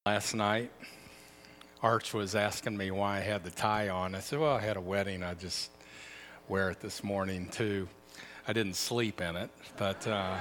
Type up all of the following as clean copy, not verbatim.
Last night, Arch was asking me why I had the tie on. I said, well, I had a wedding. I just wear it this morning, too. I didn't sleep in it, but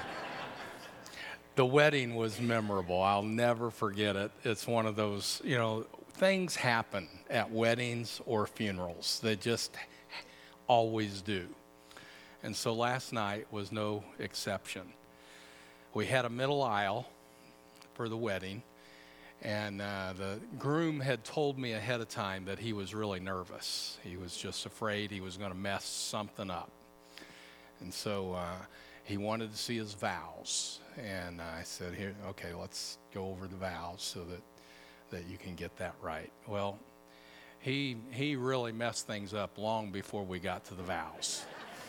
the wedding was memorable. I'll never forget it. It's one of those, things happen at weddings or funerals. They just always do. And so last night was no exception. We had a middle aisle for the wedding. And the groom had told me ahead of time that he was really nervous. He was just afraid he was going to mess something up. And so he wanted to see his vows. And I said, here, okay, let's go over the vows so that you can get that right. Well, he really messed things up long before we got to the vows.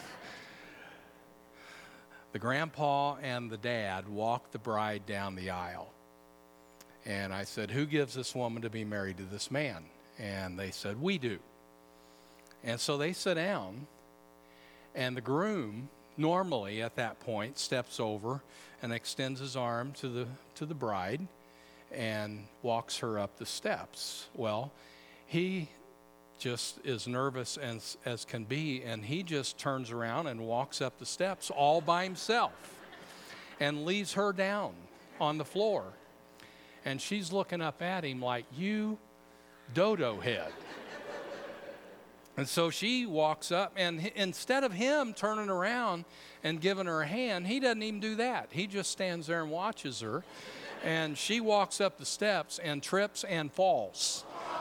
The grandpa and the dad walked the bride down the aisle. And I said, who gives this woman to be married to this man? And they said, we do. And so they sit down, and the groom normally at that point steps over and extends his arm to the bride and walks her up the steps. Well, he just is nervous as can be, and he just turns around and walks up the steps all by himself and leaves her down on the floor. And she's looking up at him like, you dodo head. And so she walks up, and instead of him turning around and giving her a hand, he doesn't even do that. He just stands there and watches her. And she walks up the steps and trips and falls.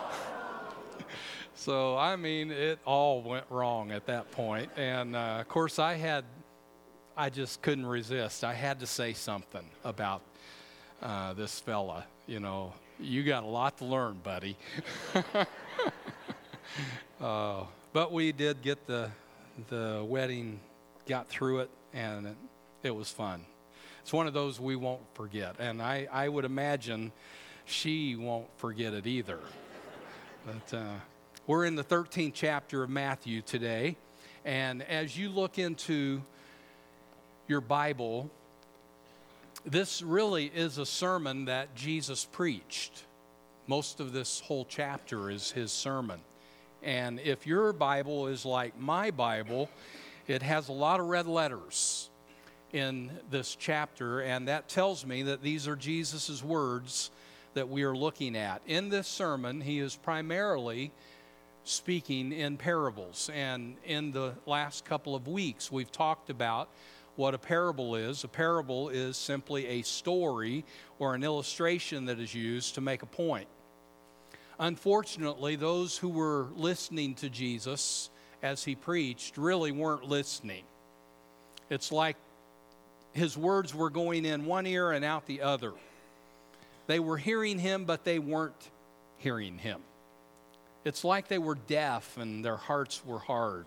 So, it all went wrong at that point. And, of course, I just couldn't resist. I had to say something about this fella. You got a lot to learn, buddy. But we did get the wedding, got through it, and it was fun. It's one of those we won't forget, and I would imagine she won't forget it either. But we're in the 13th chapter of Matthew today, and as you look into your Bible, this really is a sermon that Jesus preached. Most of this whole chapter is his sermon. And if your Bible is like my Bible, it has a lot of red letters in this chapter, and that tells me that these are Jesus' words that we are looking at. In this sermon, he is primarily speaking in parables. And in the last couple of weeks, we've talked about what a parable is. A parable is simply a story or an illustration that is used to make a point. Unfortunately, those who were listening to Jesus as he preached really weren't listening. It's like his words were going in one ear and out the other. They were hearing him, but they weren't hearing him. It's like they were deaf and their hearts were hard.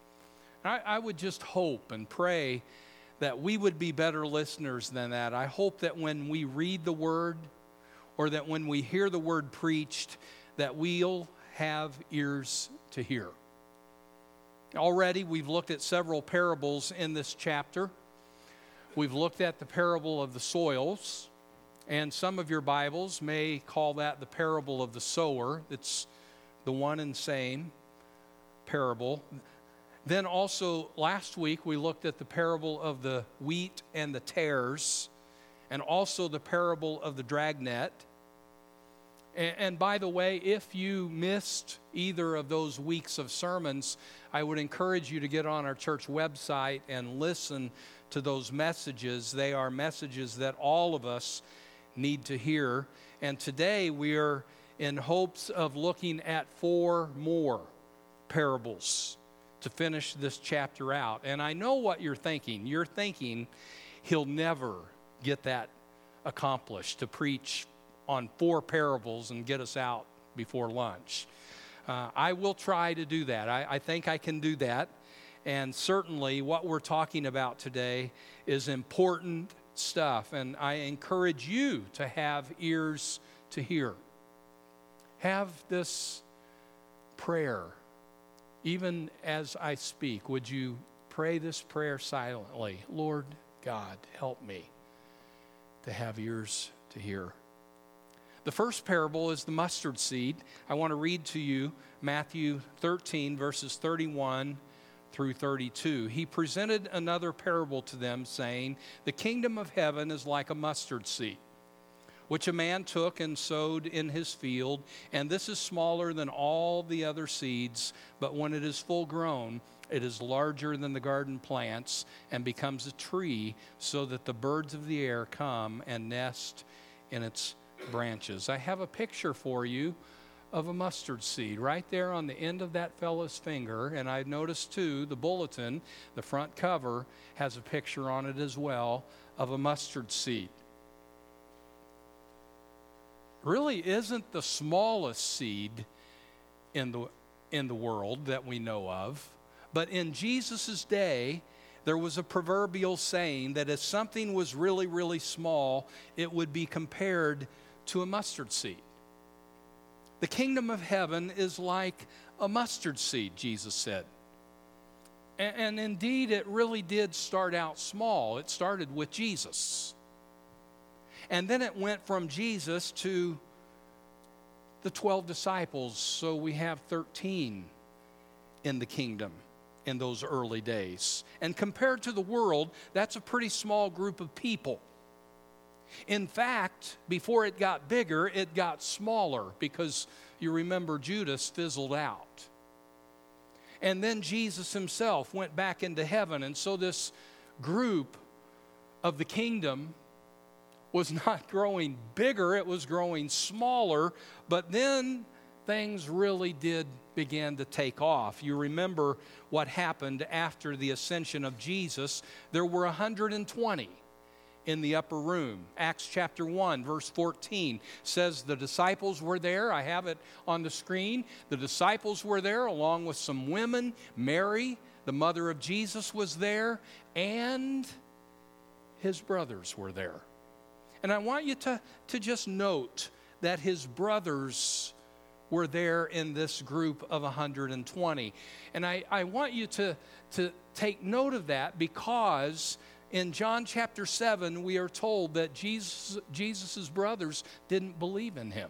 I would just hope and pray that we would be better listeners than that. I hope that when we read the word or that when we hear the word preached, that we'll have ears to hear. Already we've looked at several parables in this chapter. We've looked at the parable of the soils, and some of your Bibles may call that the parable of the sower. It's the one and same parable. Then also last week we looked at the parable of the wheat and the tares, and also the parable of the dragnet. And by the way, if you missed either of those weeks of sermons, I would encourage you to get on our church website and listen to those messages. They are messages that all of us need to hear. And today we are in hopes of looking at 4 more parables to finish this chapter out. And I know what you're thinking. You're thinking he'll never get that accomplished, to preach on 4 parables and get us out before lunch. I will try to do that. I think I can do that. And certainly what we're talking about today is important stuff. And I encourage you to have ears to hear. Have this prayer. Even as I speak, would you pray this prayer silently? Lord God, help me to have ears to hear. The first parable is the mustard seed. I want to read to you Matthew 13, verses 31 through 32. He presented another parable to them, saying, "The kingdom of heaven is like a mustard seed, which a man took and sowed in his field, and this is smaller than all the other seeds, but when it is full grown, it is larger than the garden plants and becomes a tree, so that the birds of the air come and nest in its branches." I have a picture for you of a mustard seed right there on the end of that fellow's finger. And I noticed too, the bulletin, the front cover, has a picture on it as well of a mustard seed. Really isn't the smallest seed in the world that we know of. But in Jesus' day, there was a proverbial saying that if something was really, really small, it would be compared to a mustard seed. The kingdom of heaven is like a mustard seed, Jesus said. And indeed, it really did start out small. It started with Jesus. And then it went from Jesus to the 12 disciples. So we have 13 in the kingdom in those early days. And compared to the world, that's a pretty small group of people. In fact, before it got bigger, it got smaller, because you remember Judas fizzled out. And then Jesus himself went back into heaven, and so this group of the kingdom was not growing bigger, it was growing smaller. But then things really did begin to take off. You remember what happened after the ascension of Jesus. There were 120 in the upper room. Acts chapter 1, verse 14 says the disciples were there. I have it on the screen. The disciples were there along with some women. Mary, the mother of Jesus, was there, and his brothers were there. And I want you to just note that his brothers were there in this group of 120. And I want you to take note of that, because in John chapter 7, we are told that Jesus' brothers didn't believe in him.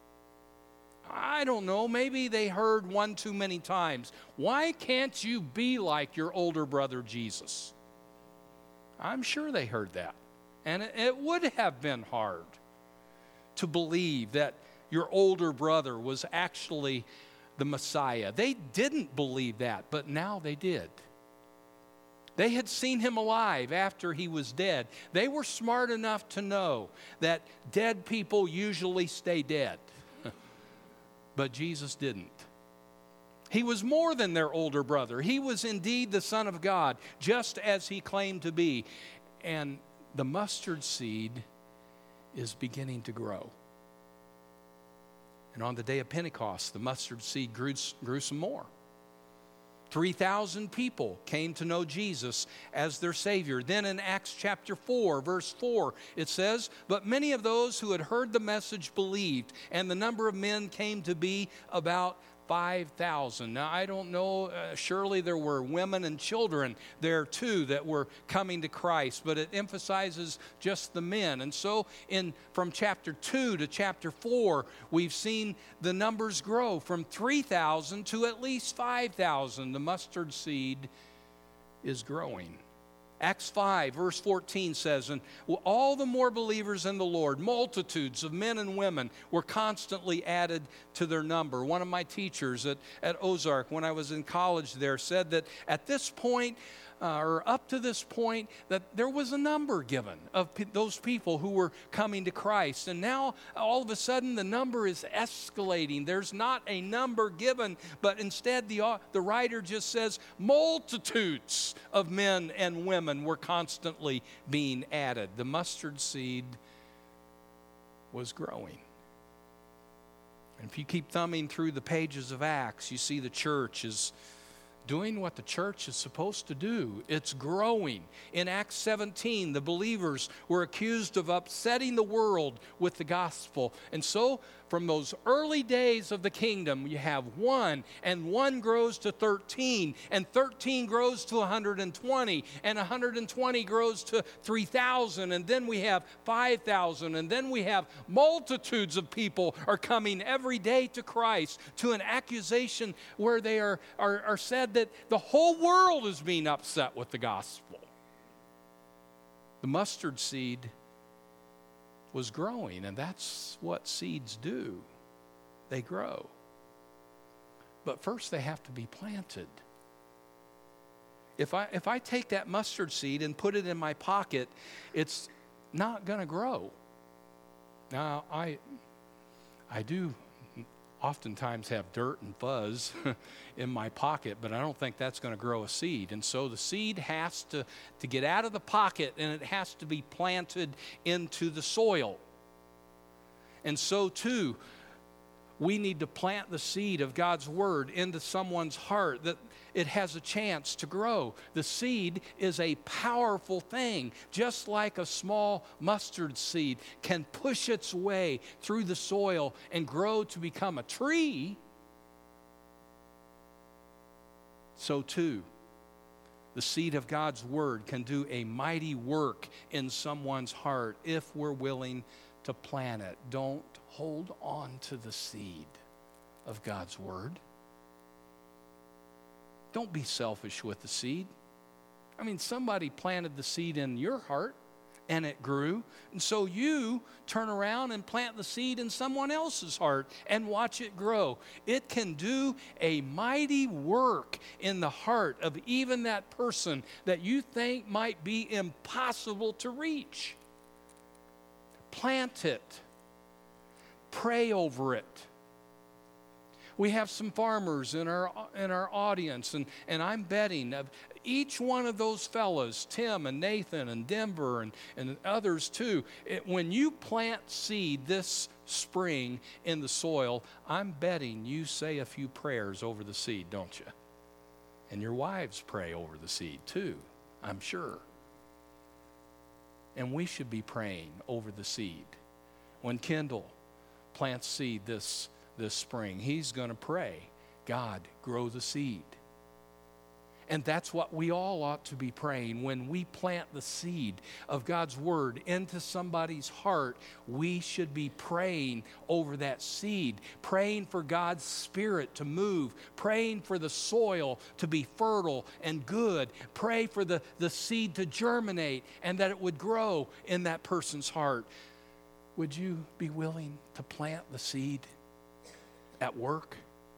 I don't know, maybe they heard one too many times, "Why can't you be like your older brother Jesus?" I'm sure they heard that. And it would have been hard to believe that your older brother was actually the Messiah. They didn't believe that, but now they did. They had seen him alive after he was dead. They were smart enough to know that dead people usually stay dead. But Jesus didn't. He was more than their older brother. He was indeed the Son of God, just as he claimed to be. And the mustard seed is beginning to grow. And on the day of Pentecost, the mustard seed grew some more. 3,000 people came to know Jesus as their Savior. Then in Acts chapter 4, verse 4, it says, "But many of those who had heard the message believed, and the number of men came to be about 5,000. Now, I don't know, surely there were women and children there too that were coming to Christ, but it emphasizes just the men. And so from chapter 2 to chapter 4, we've seen the numbers grow from 3,000 to at least 5,000. The mustard seed is growing. Acts 5, verse 14 says, "And all the more believers in the Lord, multitudes of men and women, were constantly added to their number." One of my teachers at Ozark, when I was in college there, said that at this point, or up to this point, that there was a number given of those people who were coming to Christ. And now, all of a sudden, the number is escalating. There's not a number given, but instead the writer just says multitudes of men and women were constantly being added. The mustard seed was growing. And if you keep thumbing through the pages of Acts, you see the church is doing what the church is supposed to do. It's growing. In Acts 17, the believers were accused of upsetting the world with the gospel. And so, from those early days of the kingdom, you have one, and one grows to 13, and 13 grows to 120, and 120 grows to 3,000, and then we have 5,000, and then we have multitudes of people are coming every day to Christ, to an accusation where they are said that the whole world is being upset with the gospel. The mustard seed was growing, and that's what seeds do. They grow. But first they have to be planted. If I take that mustard seed and put it in my pocket, it's not going to grow. Now, I do oftentimes have dirt and fuzz in my pocket, but I don't think that's going to grow a seed. And so the seed has to get out of the pocket, and it has to be planted into the soil. And so too, we need to plant the seed of God's word into someone's heart that it has a chance to grow. The seed is a powerful thing, just like a small mustard seed can push its way through the soil and grow to become a tree. So too, the seed of God's word can do a mighty work in someone's heart if we're willing to plant it. Don't hold on to the seed of God's word. Don't be selfish with the seed. I mean, somebody planted the seed in your heart and it grew. And so you turn around and plant the seed in someone else's heart and watch it grow. It can do a mighty work in the heart of even that person that you think might be impossible to reach. Plant it. Pray over it. We have some farmers in our audience, and I'm betting of each one of those fellows, Tim and Nathan and Denver and others too, when you plant seed this spring in the soil, I'm betting you say a few prayers over the seed, don't you? And your wives pray over the seed too, I'm sure. And we should be praying over the seed. When Kendall plants seed this spring, he's going to pray, God, grow the seed. And that's what we all ought to be praying. When we plant the seed of God's word into somebody's heart, we should be praying over that seed, praying for God's Spirit to move, praying for the soil to be fertile and good, pray for the seed to germinate and that it would grow in that person's heart. Would you be willing to plant the seed at work?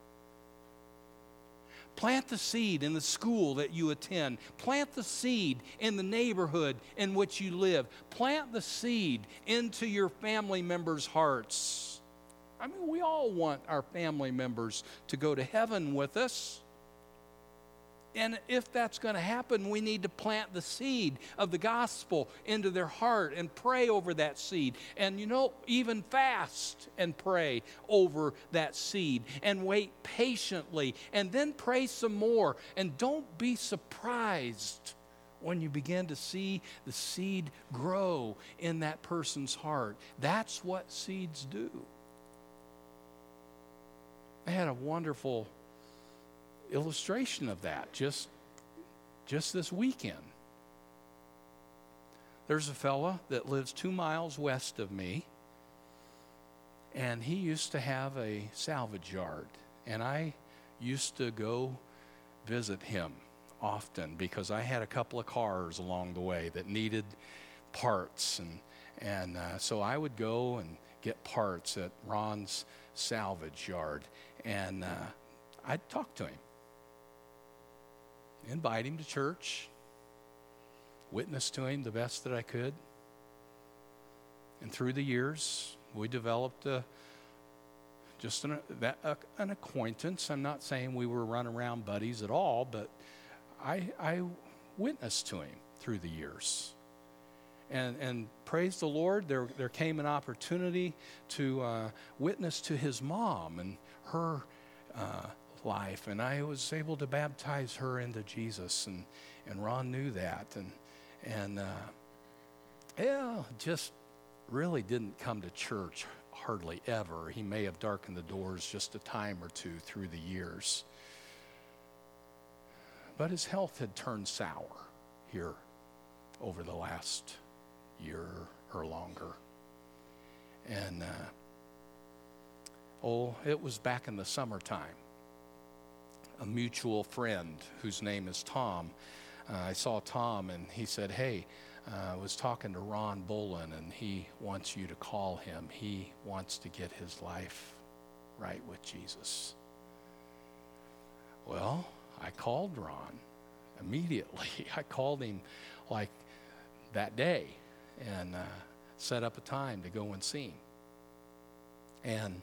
Plant the seed in the school that you attend. Plant the seed in the neighborhood in which you live. Plant the seed into your family members' hearts. I mean, we all want our family members to go to heaven with us. And if that's going to happen, we need to plant the seed of the gospel into their heart and pray over that seed. And even fast and pray over that seed and wait patiently and then pray some more. And don't be surprised when you begin to see the seed grow in that person's heart. That's what seeds do. I had a wonderful illustration of that just this weekend. There's a fella that lives 2 miles west of me, and he used to have a salvage yard, and I used to go visit him often because I had a couple of cars along the way that needed parts, and so I would go and get parts at Ron's salvage yard, and I'd talk to him. Invite him to church, witness to him the best that I could. And through the years, we developed an acquaintance. I'm not saying we were run-around buddies at all, but I witnessed to him through the years. And praise the Lord, there came an opportunity to witness to his mom and her life, and I was able to baptize her into Jesus, and Ron knew that, and just really didn't come to church hardly ever. He may have darkened the doors just a time or two through the years. But his health had turned sour here over the last year or longer. And, it was back in the summertime. A mutual friend whose name is Tom, I saw Tom and he said, hey, I was talking to Ron Bolin and he wants you to call him. He wants to get his life right with Jesus. Well, I called Ron immediately. I called him like that day and set up a time to go and see him. And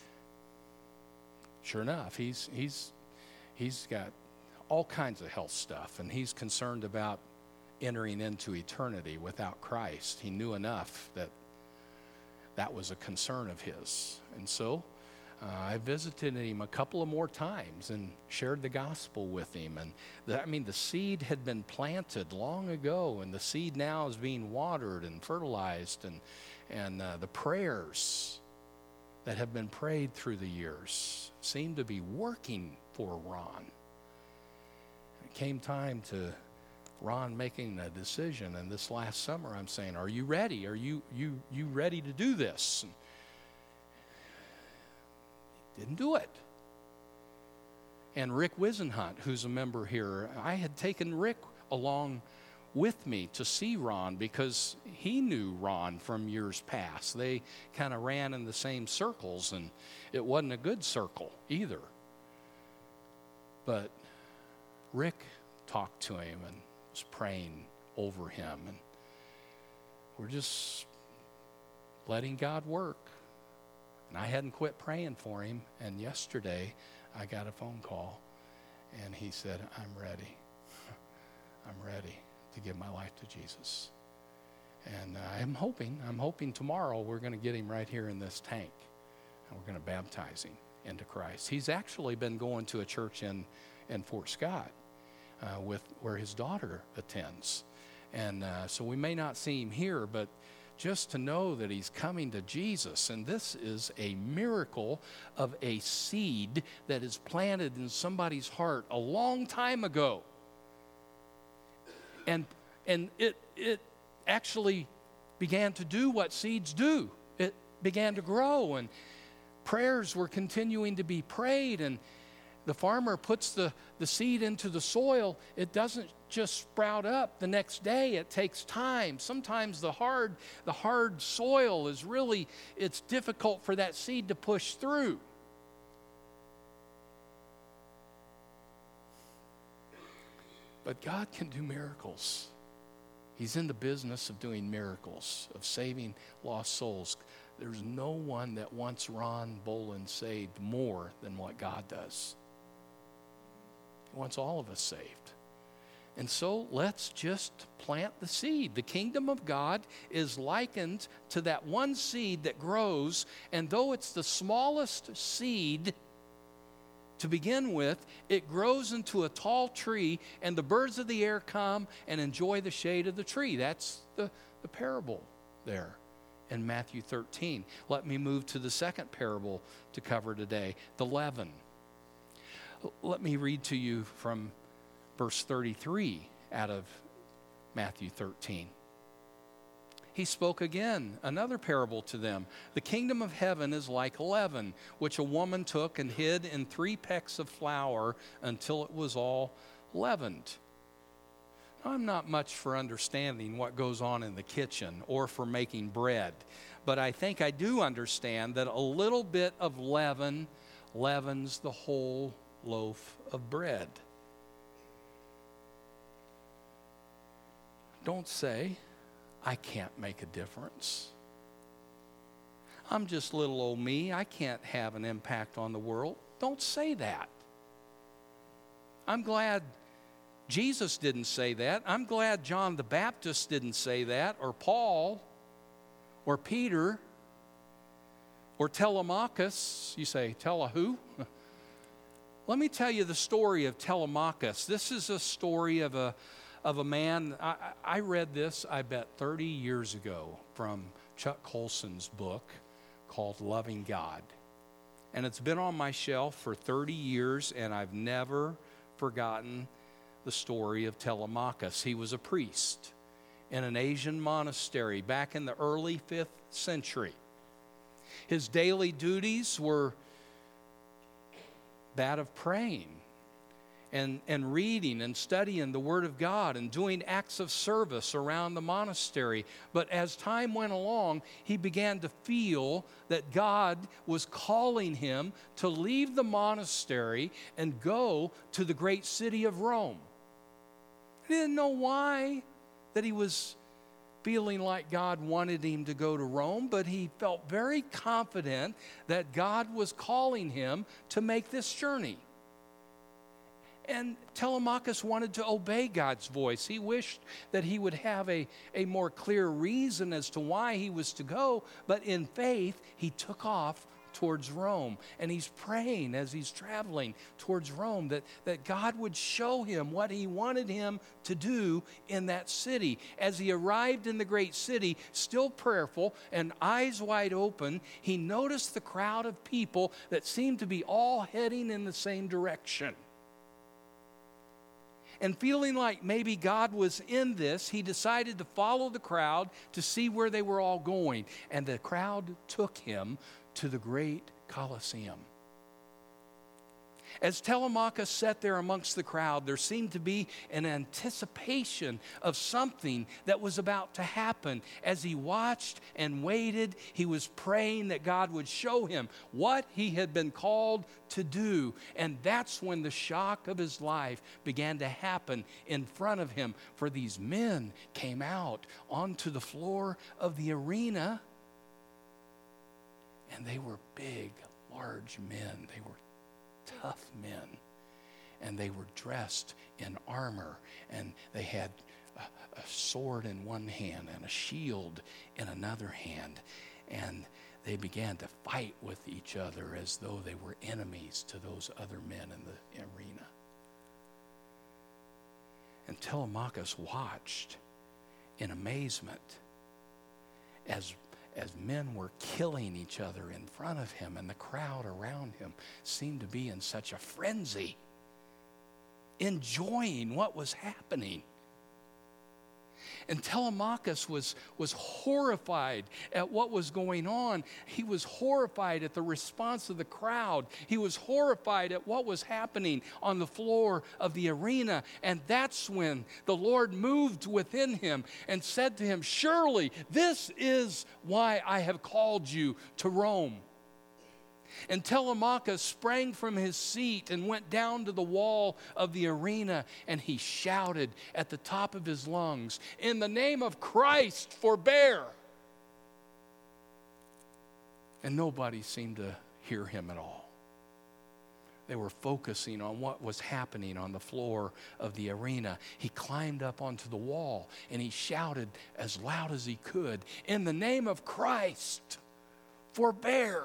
sure enough, he's got all kinds of health stuff, and he's concerned about entering into eternity without Christ. He knew enough that was a concern of his. And so I visited him a couple of more times and shared the gospel with him. And the seed had been planted long ago, and the seed now is being watered and fertilized, and the prayers that have been prayed through the years seem to be working for Ron. It came time to Ron making a decision, and this last summer I'm saying, are you ready? Are you ready to do this? And didn't do it. And Rick Wisenhunt, who's a member here, I had taken Rick along with me to see Ron because he knew Ron from years past. They kind of ran in the same circles, and it wasn't a good circle either. But Rick talked to him and was praying over him, and we're just letting God work. And I hadn't quit praying for him, and yesterday I got a phone call, and he said, I'm ready. I'm ready to give my life to Jesus. And I'm hoping tomorrow we're going to get him right here in this tank, and we're going to baptize him into Christ. He's actually been going to a church in Fort Scott where his daughter attends. And so we may not see him here, but just to know that he's coming to Jesus. And this is a miracle of a seed that is planted in somebody's heart a long time ago. And it actually began to do what seeds do. It began to grow, and prayers were continuing to be prayed, and the farmer puts the seed into the soil. It doesn't just sprout up the next day. It takes time. Sometimes the hard soil is really, it's difficult for that seed to push through. But God can do miracles. He's in the business of doing miracles, of saving lost souls. There's no one that wants Ron Bolin saved more than what God does. He wants all of us saved. And so let's just plant the seed. The kingdom of God is likened to that one seed that grows, and though it's the smallest seed to begin with, it grows into a tall tree, and the birds of the air come and enjoy the shade of the tree. That's the parable there in Matthew 13. Let me move to the second parable to cover today, the leaven. Let me read to you from verse 33 out of Matthew 13. He spoke again another parable to them. The kingdom of heaven is like leaven, which a woman took and hid in 3 pecks of flour until it was all leavened. Now, I'm not much for understanding what goes on in the kitchen or for making bread, but I think I do understand that a little bit of leaven leavens the whole loaf of bread. Don't say, I can't make a difference. I'm just little old me. I can't have an impact on the world. Don't say that. I'm glad Jesus didn't say that. I'm glad John the Baptist didn't say that, or Paul, or Peter, or Telemachus. You say, Tele who? Let me tell you the story of Telemachus. This is a story of a man. I read this, I bet, 30 years ago from Chuck Colson's book called Loving God. And it's been on my shelf for 30 years, and I've never forgotten the story of Telemachus. He was a priest in an Asian monastery back in the early 5th century. His daily duties were that of praying and reading and studying the Word of God and doing acts of service around the monastery. But as time went along, he began to feel that God was calling him to leave the monastery and go to the great city of Rome. He didn't know why that he was feeling like God wanted him to go to Rome, but he felt very confident that God was calling him to make this journey. And Telemachus wanted to obey God's voice. He wished that he would have a more clear reason as to why he was to go, but in faith, he took off towards Rome. And he's praying as he's traveling towards Rome that God would show him what he wanted him to do in that city. As he arrived in the great city, still prayerful and eyes wide open, he noticed the crowd of people that seemed to be all heading in the same direction. And feeling like maybe God was in this, he decided to follow the crowd to see where they were all going. And the crowd took him to the great Colosseum. As Telemachus sat there amongst the crowd, there seemed to be an anticipation of something that was about to happen. As he watched and waited, he was praying that God would show him what he had been called to do. And that's when the shock of his life began to happen in front of him. For these men came out onto the floor of the arena, and they were big, large men. They were tough men, and they were dressed in armor, and they had a sword in one hand and a shield in another hand, and they began to fight with each other as though they were enemies to those other men in the arena. And Telemachus watched in amazement as men were killing each other in front of him, and the crowd around him seemed to be in such a frenzy, enjoying what was happening. And Telemachus was horrified at what was going on. He was horrified at the response of the crowd. He was horrified at what was happening on the floor of the arena. And that's when the Lord moved within him and said to him, "Surely this is why I have called you to Rome." And Telemachus sprang from his seat and went down to the wall of the arena, and he shouted at the top of his lungs, "In the name of Christ, forbear!" And nobody seemed to hear him at all. They were focusing on what was happening on the floor of the arena. He climbed up onto the wall, and he shouted as loud as he could, "In the name of Christ, forbear!"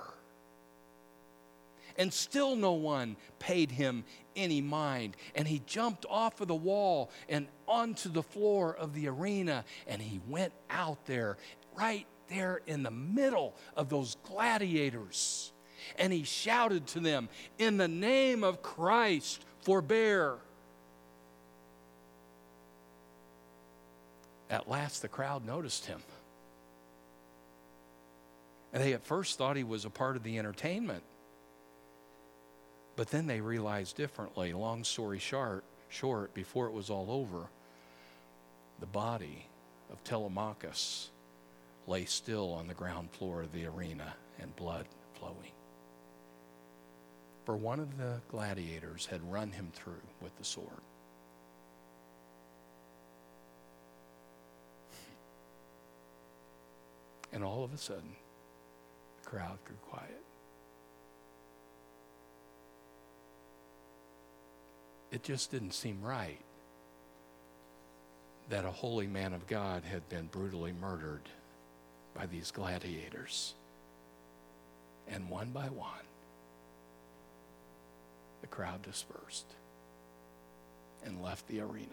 And still no one paid him any mind. And he jumped off of the wall and onto the floor of the arena. And he went out there, right there in the middle of those gladiators. And he shouted to them, "In the name of Christ, forbear." At last the crowd noticed him. And they at first thought he was a part of the entertainment. But then they realized differently. Long story short, before it was all over, the body of Telemachus lay still on the ground floor of the arena, and blood flowing. For one of the gladiators had run him through with the sword. And all of a sudden, the crowd grew quiet. It just didn't seem right that a holy man of God had been brutally murdered by these gladiators. And one by one, the crowd dispersed and left the arena.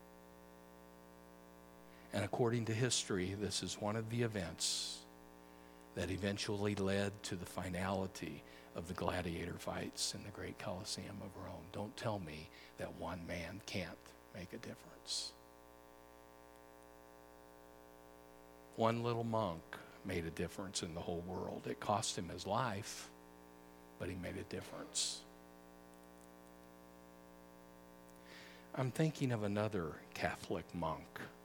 And according to history, this is one of the events that eventually led to the finality of the gladiator fights in the great Colosseum of Rome. Don't tell me that one man can't make a difference. One little monk made a difference in the whole world. It cost him his life, but he made a difference. I'm thinking of another Catholic monk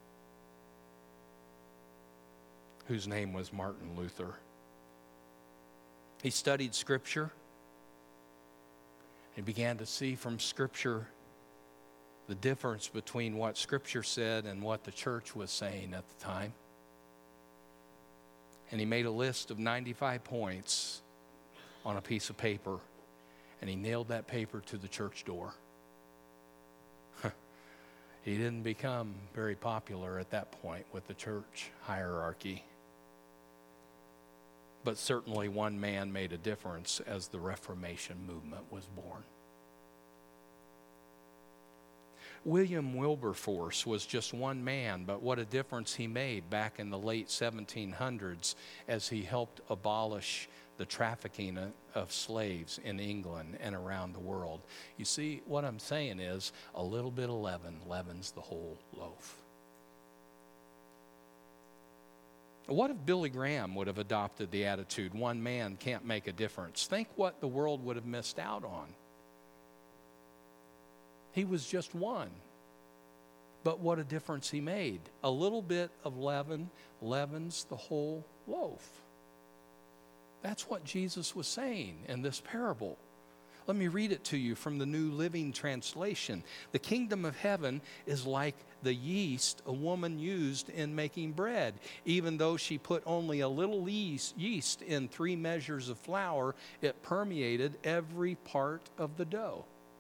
whose name was Martin Luther. He studied Scripture. He began to see from Scripture the difference between what Scripture said and what the church was saying at the time. And he made a list of 95 points on a piece of paper, and he nailed that paper to the church door. He didn't become very popular at that point with the church hierarchy. But certainly one man made a difference as the Reformation movement was born. William Wilberforce was just one man, but what a difference he made back in the late 1700s as he helped abolish the trafficking of slaves in England and around the world. You see, what I'm saying is a little bit of leaven leavens the whole loaf. What if Billy Graham would have adopted the attitude, one man can't make a difference? Think what the world would have missed out on. He was just one. But what a difference he made. A little bit of leaven leavens the whole loaf. That's what Jesus was saying in this parable. Let me read it to you from the New Living Translation. The kingdom of heaven is like the yeast a woman used in making bread. Even though she put only a little yeast in 3 measures of flour, it permeated every part of the dough.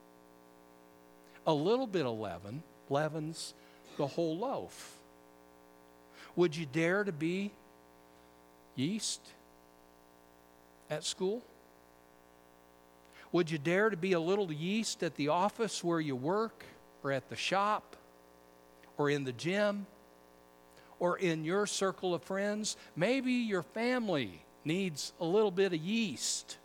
A little bit of leaven leavens the whole loaf. Would you dare to be yeast at school? Would you dare to be a little yeast at the office where you work, or at the shop, or in the gym, or in your circle of friends? Maybe your family needs a little bit of yeast.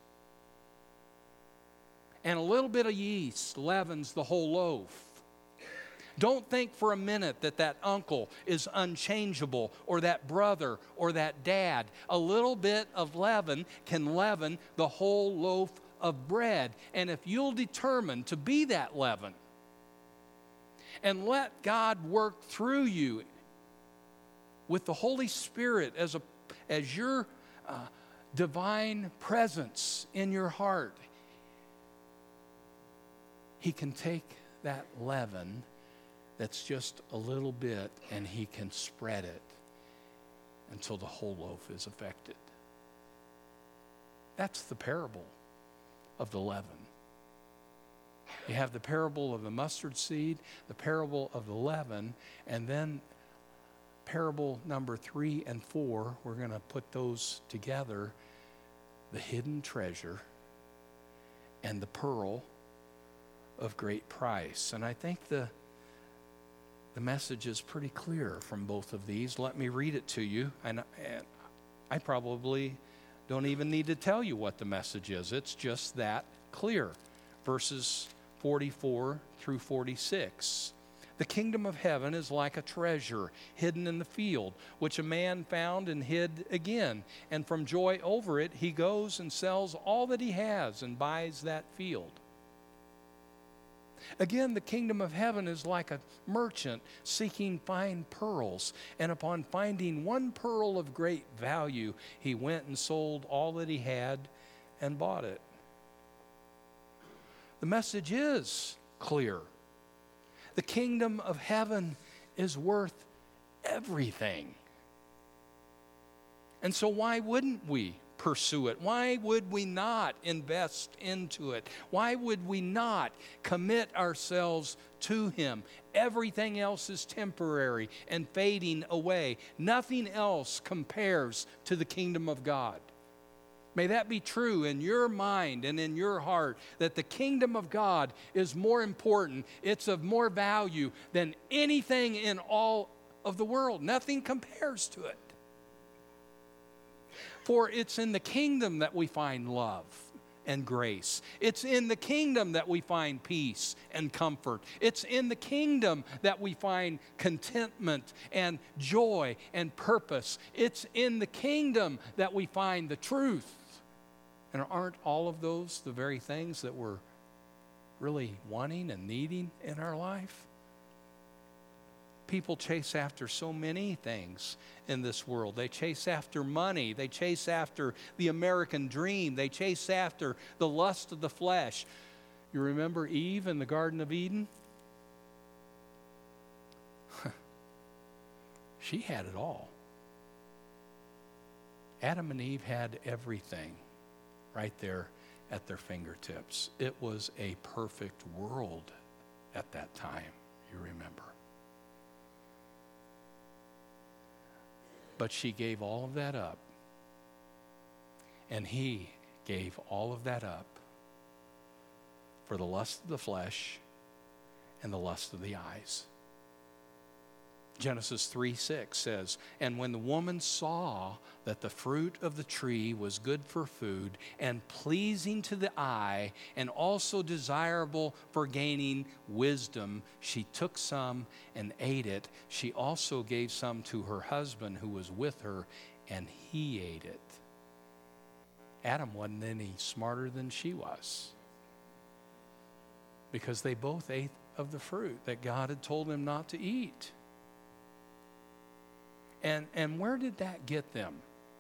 And a little bit of yeast leavens the whole loaf. Don't think for a minute that that uncle is unchangeable, or that brother, or that dad. A little bit of leaven can leaven the whole loaf of bread. And if you'll determine to be that leaven and let God work through you with the Holy Spirit as your divine presence in your heart, He can take that leaven that's just a little bit and He can spread it until the whole loaf is affected. That's the parable of the leaven. You have the parable of the mustard seed, the parable of the leaven, and then parable number 3 and 4, we're going to put those together, the hidden treasure and the pearl of great price. And I think the message is pretty clear from both of these. Let me read it to you. And I probably don't even need to tell you what the message is. It's just that clear. Verses 44 through 46. The kingdom of heaven is like a treasure hidden in the field, which a man found and hid again. And from joy over it, he goes and sells all that he has and buys that field. Again, the kingdom of heaven is like a merchant seeking fine pearls. And upon finding one pearl of great value, he went and sold all that he had and bought it. The message is clear. The kingdom of heaven is worth everything. And so why wouldn't we pursue it? Why would we not invest into it? Why would we not commit ourselves to Him? Everything else is temporary and fading away. Nothing else compares to the kingdom of God. May that be true in your mind and in your heart, that the kingdom of God is more important. It's of more value than anything in all of the world. Nothing compares to it. For it's in the kingdom that we find love and grace. It's in the kingdom that we find peace and comfort. It's in the kingdom that we find contentment and joy and purpose. It's in the kingdom that we find the truth. And aren't all of those the very things that we're really wanting and needing in our life? People chase after so many things in this world. They chase after money. They chase after the American dream. They chase after the lust of the flesh. You remember Eve in the Garden of Eden? She had it all. Adam and Eve had everything right there at their fingertips. It was a perfect world at that time, you remember. But she gave all of that up. And he gave all of that up for the lust of the flesh and the lust of the eyes. Genesis 3:6 says, "And when the woman saw that the fruit of the tree was good for food and pleasing to the eye and also desirable for gaining wisdom, she took some and ate it. She also gave some to her husband who was with her, and he ate it." Adam wasn't any smarter than she was, because they both ate of the fruit that God had told them not to eat. And where did that get them?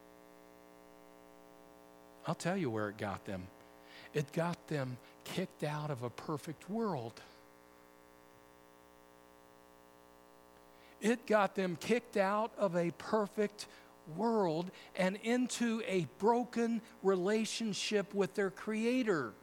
I'll tell you where it got them. It got them kicked out of a perfect world. It got them kicked out of a perfect world and into a broken relationship with their Creator.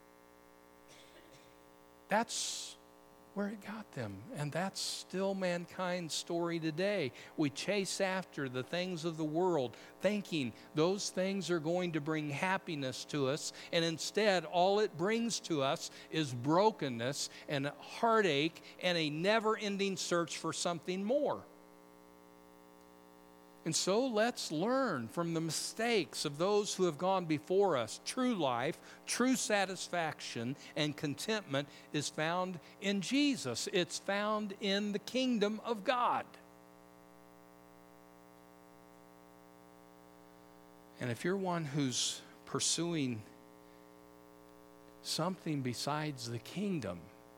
That's where it got them. And that's still mankind's story today. We chase after the things of the world, thinking those things are going to bring happiness to us. And instead, all it brings to us is brokenness and heartache and a never-ending search for something more. And so let's learn from the mistakes of those who have gone before us. True life, true satisfaction, and contentment is found in Jesus. It's found in the kingdom of God. And if you're one who's pursuing something besides the kingdom,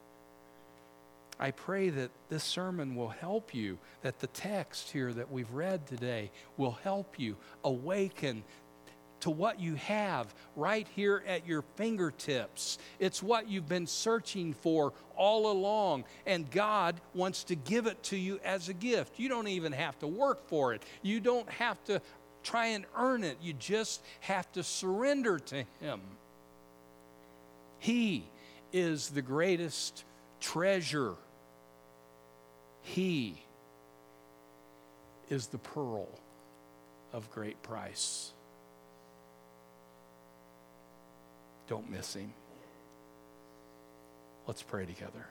I pray that this sermon will help you, that the text here that we've read today will help you awaken to what you have right here at your fingertips. It's what you've been searching for all along, and God wants to give it to you as a gift. You don't even have to work for it. You don't have to try and earn it. You just have to surrender to Him. He is the greatest treasure. He is the pearl of great price. Don't miss Him. Let's pray together.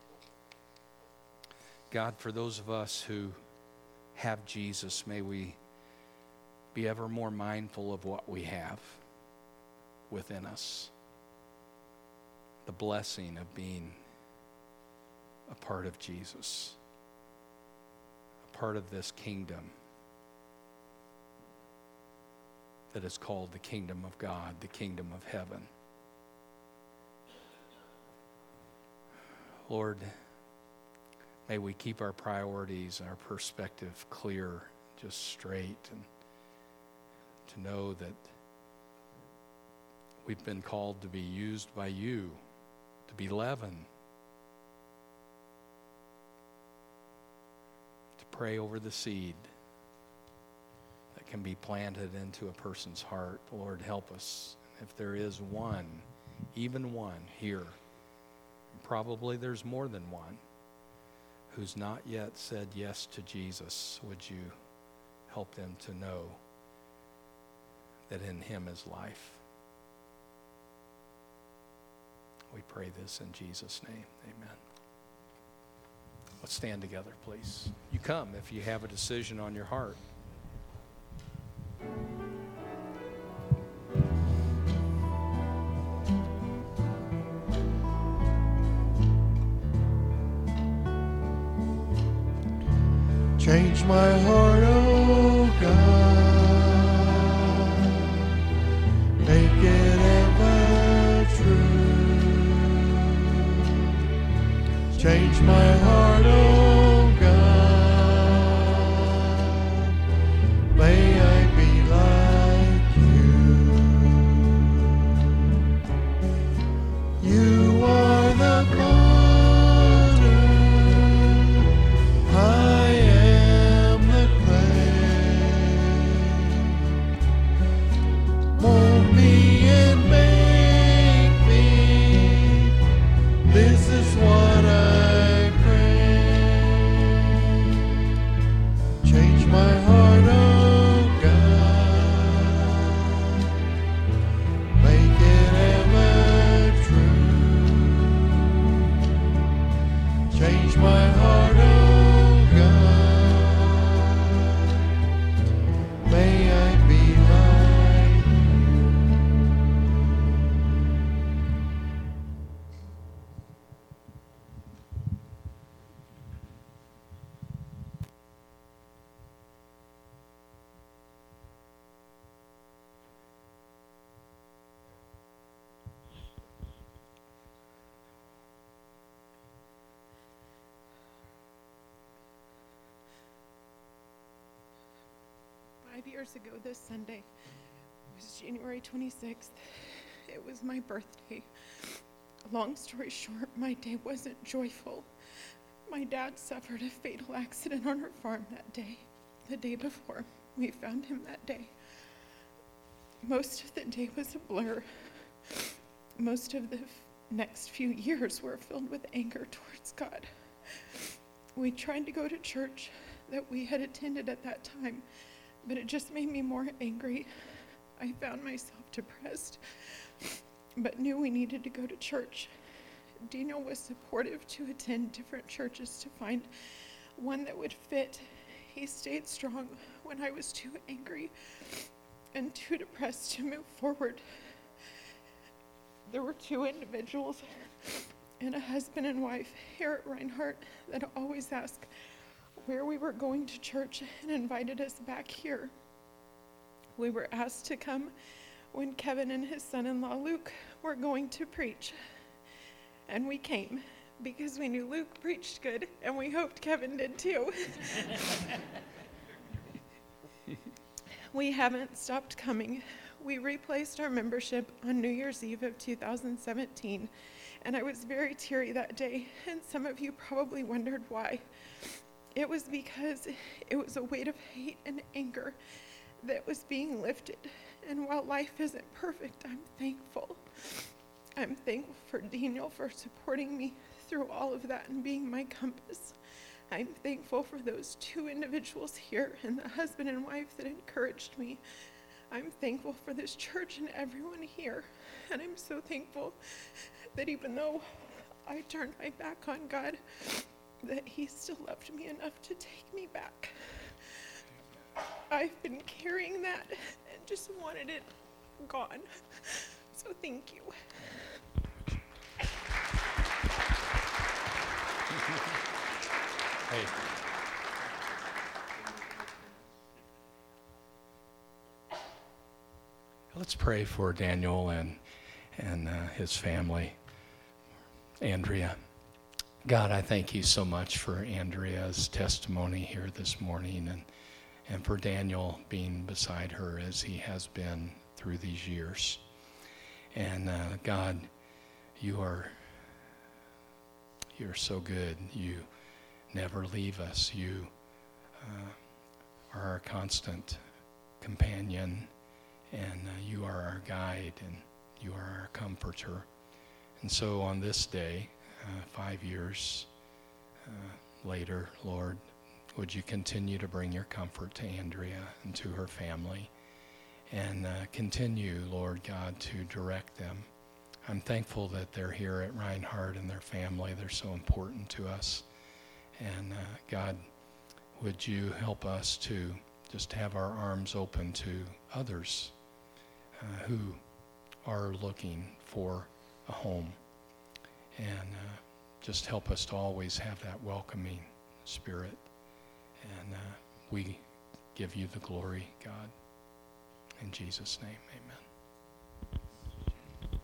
God, for those of us who have Jesus, may we be ever more mindful of what we have within us. The blessing of being a part of Jesus, a part of this kingdom that is called the kingdom of God, the kingdom of heaven. Lord, may we keep our priorities and our perspective clear, just straight, and to know that we've been called to be used by you, to be leaven, to pray over the seed that can be planted into a person's heart. Lord, help us. If there is one, even one here, probably there's more than one, who's not yet said yes to Jesus, would you help them to know that in him is life. We pray this in Jesus' name. Amen. Let's stand together, please. You come if you have a decision on your heart. Change my heart, oh God, make it ever true. Change my heart, oh God, may I be like you. You are the potter, I am the clay. Mold me and make me, this is what I pray. Change my heart, oh God, make it ever true. Change my heart, oh God, may I be like you. Years ago this Sunday, it was January 26th. It was my birthday. Long story short, my day wasn't joyful. My dad suffered a fatal accident on our farm that day. The day before, we found him that day. Most of the day was a blur. Most of the next few years were filled with anger towards God. We tried to go to church that we had attended at that time, but it just made me more angry. I found myself depressed, but knew we needed to go to church. Daniel was supportive to attend different churches to find one that would fit. He stayed strong when I was too angry and too depressed to move forward. There were two individuals and a husband and wife here at Reinhardt that always asked where we were going to church and invited us back here. We were asked to come when Kevin and his son-in-law Luke were going to preach. And we came because we knew Luke preached good and we hoped Kevin did too. We haven't stopped coming. We replaced our membership on New Year's Eve of 2017, and I was very teary that day, and some of you probably wondered why. It was because it was a weight of hate and anger that was being lifted. And while life isn't perfect, I'm thankful. I'm thankful for Daniel for supporting me through all of that and being my compass. I'm thankful for those two individuals here and the husband and wife that encouraged me. I'm thankful for this church and everyone here. And I'm so thankful that even though I turned my back on God, that he still loved me enough to take me back. I've been carrying that and just wanted it gone. So thank you. Hey. Let's pray for Daniel and his family. Andrea. God, I thank you so much for Andrea's testimony here this morning and for Daniel being beside her as he has been through these years. And God, you're so good. You never leave us. You are our constant companion, and you are our guide, and you are our comforter. And so on this day, 5 years later, Lord, would you continue to bring your comfort to Andrea and to her family, and continue, Lord God, to direct them. I'm thankful that they're here at Reinhardt and their family. They're so important to us. And God, would you help us to just have our arms open to others who are looking for a home. And just help us to always have that welcoming spirit. And we give you the glory, God. In Jesus' name, amen.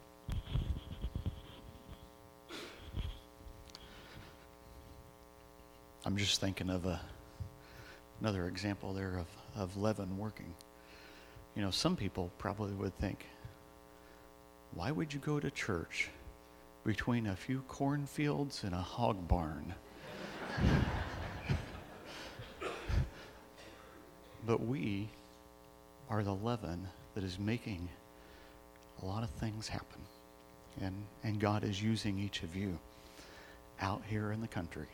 I'm just thinking of another example there of leaven working. You know, some people probably would think, why would you go to church between a few cornfields and a hog barn? But we are the leaven that is making a lot of things happen. And God is using each of you out here in the country.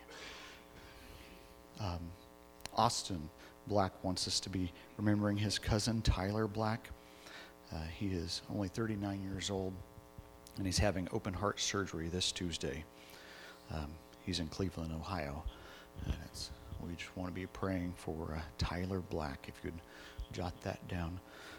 Austin Black wants us to be remembering his cousin, Tyler Black. He is only 39 years old, and he's having open heart surgery this Tuesday. He's in Cleveland, Ohio. And we just want to be praying for Tyler Black, if you'd jot that down.